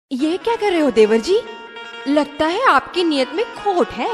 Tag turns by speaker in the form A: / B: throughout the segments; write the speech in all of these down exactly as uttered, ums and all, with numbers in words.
A: ये क्या कर रहे हो देवर जी? लगता है आपकी नियत में खोट है।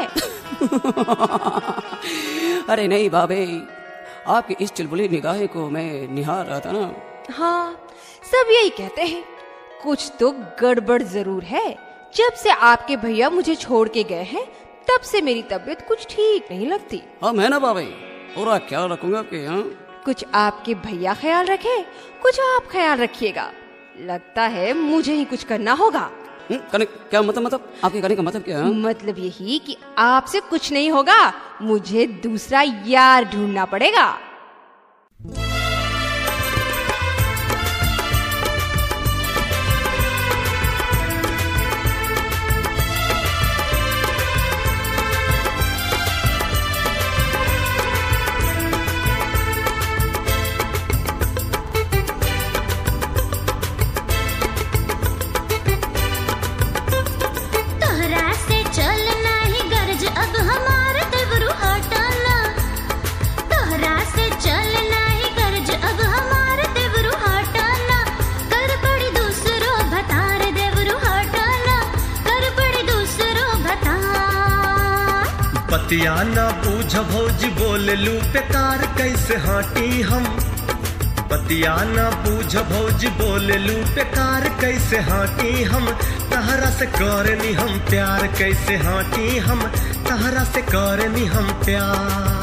B: अरे नहीं भाभी, आपकी इस चुलबुली निगाहें को मैं निहार रहा था ना।
A: हाँ, सब यही कहते हैं, कुछ तो गड़बड़ जरूर है। जब से आपके भैया मुझे छोड़ के गए हैं, तब से मेरी तबीयत कुछ ठीक नहीं लगती।
B: हाँ मैं ना भाभी, पूरा ख्याल रखूंगा आपके। यहाँ
A: कुछ आपके भैया ख्याल रखे, कुछ आप ख्याल रखिएगा। लगता है मुझे ही कुछ करना होगा।
B: करने क्या मतलब मतलब आपके करने का मतलब क्या है?
A: मतलब यही कि आपसे कुछ नहीं होगा, मुझे दूसरा यार ढूंढना पड़ेगा।
C: बतिया ना बूझ भौजी बोले लू बेकार कैसे हाटी हम। बतिया ना बूझ भौजी बोले लू बेकार कैसे हाटी हम। तहरा से करनी हम प्यार कैसे हाटी हम। तहरा से करनी हम प्यार।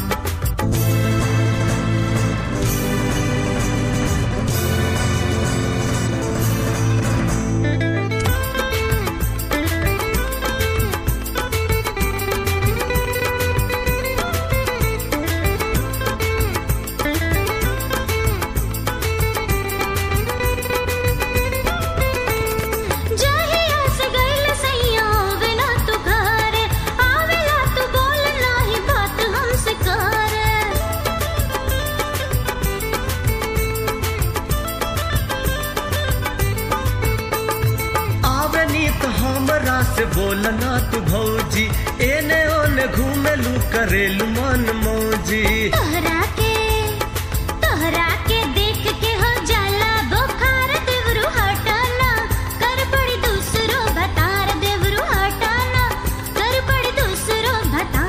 C: से बोलना तू भौजी, एने ओने घूमेलू करेलू मन मौजी।
D: तोहरा के तोहरा के देख के हो जाला बुखार देवरू हटाना। कर पड़ी दूसरो भतार देवरू हटाना। कर पड़ी दूसरो भतार।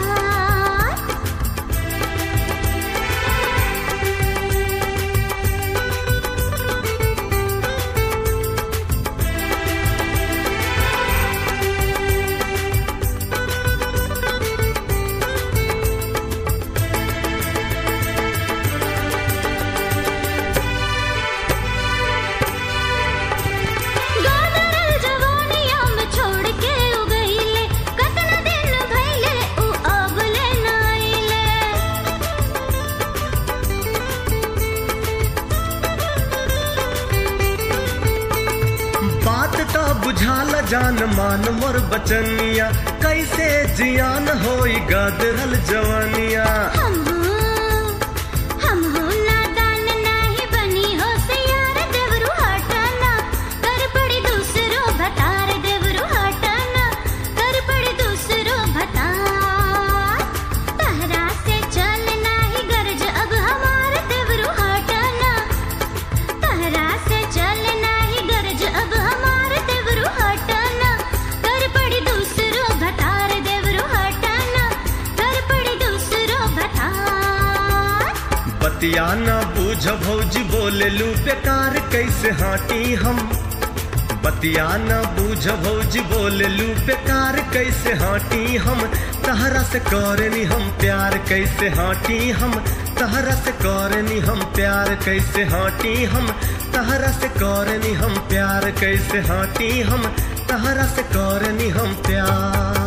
C: बुझाल जान मान मोर बचनिया, कैसे जियान होई गदरल जवानिया।
D: हम हम हो नादान नहीं बनी हो से यार देवरू हटाना। कर पड़ी दूसरो भतार देवरू हटाना। कर पड़ी दूसरो भतार। तहरा से चल नहीं गरज अब हमार देवरू हटाना। तहरा से चल नहीं गरज अब हमार हटाना। कर पड़ी दूसरो भतार देवरू हटाना। कर पड़ी दूसरो भतार।
C: बतिया ना बूझ भौजी बोले लू बेकार कैसे हाटी हम। बतिया ना बूझ भौजी बोले लू बेकार कैसे हाटी हम। तहरा से करनी हम प्यार कैसे हाटी हम। तहरा से करनी हम प्यार कैसे हाटी हम। तहरा से करनी हम प्यार कैसे हाटी हम। तहरा से करनी हम प्यार।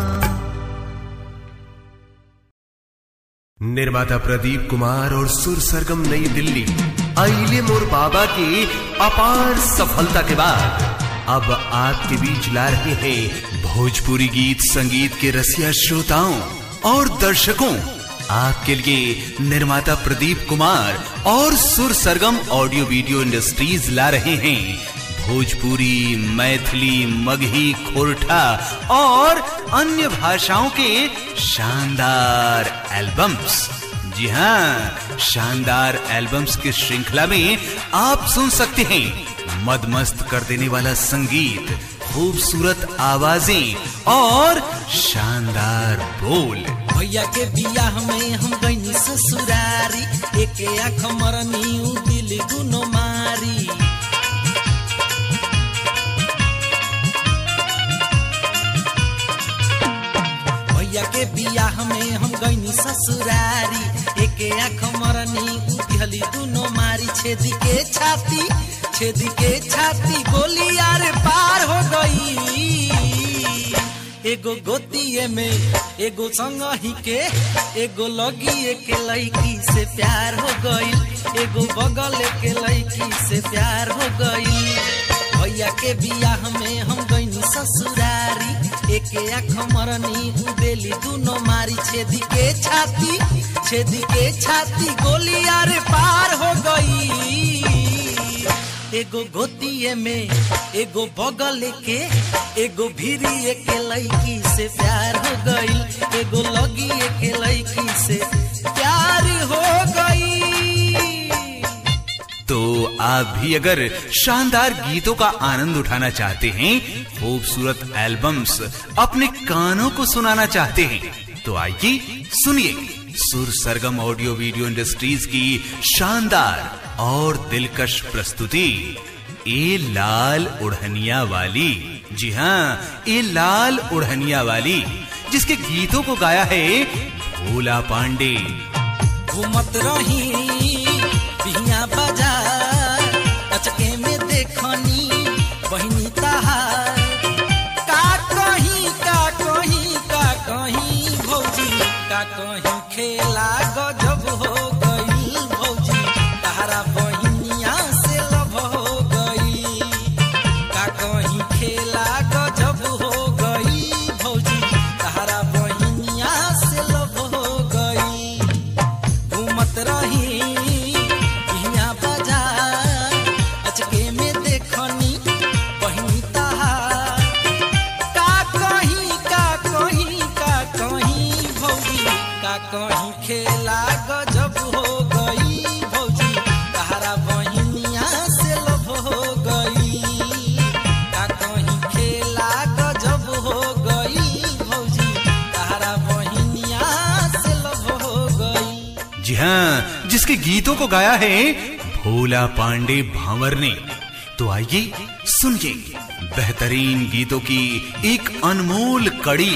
E: निर्माता प्रदीप कुमार और सुर सरगम नई दिल्ली आइले मोर बाबा की अपार सफलता के बाद अब आपके बीच ला रहे हैं भोजपुरी गीत संगीत के रसिया श्रोताओं और दर्शकों। आपके लिए निर्माता प्रदीप कुमार और सुर सरगम ऑडियो वीडियो इंडस्ट्रीज ला रहे हैं भोजपुरी, मैथिली, मगही, खोरठा और अन्य भाषाओं के शानदार एल्बम्स। जी हाँ, शानदार एल्बम्स की श्रृंखला में आप सुन सकते हैं मदमस्त कर देने वाला संगीत, खूबसूरत आवाजें और शानदार बोल।
F: भैया के बियाह में हम गईनी ससुरारी, एक आँख मरनी उ दिल दुनो मारी। भैया के बियाह में हम गईनी ससुरारी, एक आँख मरनी उ दिहली दुनो मारी। छेदी के छाती छेदी के छाती गोली यार पार हो गई। एगो गोतिये में एगो संगही के एगो लगी के लड़की से प्यार हो गई। एगो बगल के लड़की से प्यार हो गई। भैया के बियाह में हम गईनी ससुरारी, एक आँख मरनी उ देली दुनो मारी। छेदी के छाती छेदी के छाती गोली यार पार हो गई। एगो गोतिये में एगो बगल के एगो भीरी के लड़की से प्यार हो गई। एगो लगी के लड़की से प्यार हो गई।
E: तो आप भी अगर शानदार गीतों का आनंद उठाना चाहते हैं, खूबसूरत एल्बम्स अपने कानों को सुनाना चाहते हैं, तो आइए सुनिए सुर सरगम ऑडियो वीडियो इंडस्ट्रीज की शानदार और दिलकश प्रस्तुति ए लाल उड़हनिया वाली। जी हाँ, ए लाल उड़हनिया वाली, जिसके गीतों को गाया है भोला पांडे।
F: घूमत रही बिहिया बाजार, अचके में देखनी बहिनी तहार। का कहीं का कहीं का कहीं भौजी, का कहीं खेला गजब हो गई भौजी। तारा बहिनिया से लब हो गई। का कहीं खेला गजब हो गई भौजी। तारा बहिनिया से लब हो गई। घूमत रही बिहिया बाजार, अचके में देखनी बहिनी तहार। का कहीं का कहीं का कहीं भौजी, का कहीं खेला गजब हो गई भौजी। तारा बहिनिया से लब हो गई। का कहीं खेला गजब हो गई भौजी। तारा बहिनिया से लब हो गई।
E: जी हाँ, जिसके गीतों को गाया है भोला पांडे भांवर ने। तो आइए सुनिए बेहतरीन गीतों की एक अनमोल कड़ी,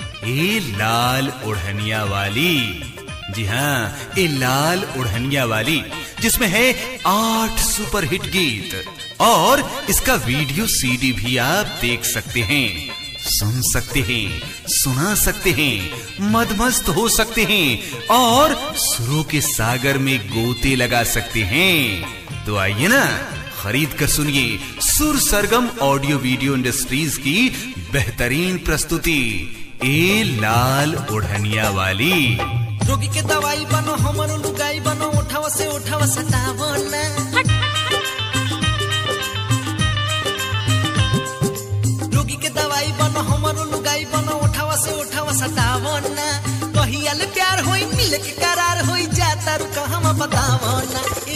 E: ए लाल उड़हनिया वाली। जी हाँ, ए लाल उड़हनिया वाली, जिसमें है आठ सुपरहिट गीत और इसका वीडियो सीडी भी आप देख सकते हैं, सुन सकते हैं, सुना सकते हैं, मदमस्त हो सकते हैं और सुरों के सागर में गोते लगा सकते हैं। तो आइए ना, खरीद कर सुनिए सुर सरगम ऑडियो वीडियो इंडस्ट्रीज की बेहतरीन प्रस्तुति ए लाल उड़हनिया वाली।
F: रोगी के दवाई बनो हमरो लुगाई बनो, उठावा से उठावा सतावो ना। रोगी के दवाई बनो हमरो लुगाई बनो, उठावा से उठावा सतावो ना। कहिया ले प्यार होई मिले के करार होई, जाता रुका हम बतावो ना।